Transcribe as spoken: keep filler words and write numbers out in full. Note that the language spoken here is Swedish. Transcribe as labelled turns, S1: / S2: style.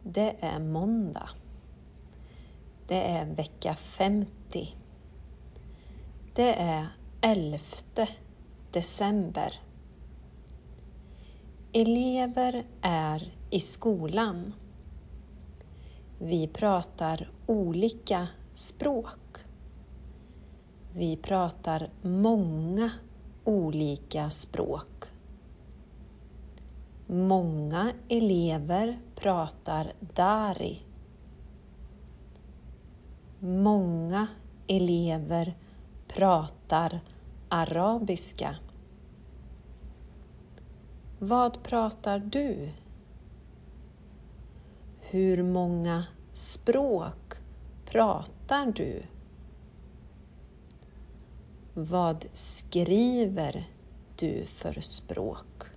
S1: Det är måndag. Det är vecka femtio. Det är elfte december. Elever är i skolan. Vi pratar olika språk. Vi pratar många olika språk. Många elever pratar dari. Många elever pratar arabiska. Vad pratar du? Hur många språk pratar du? Vad skriver du för språk?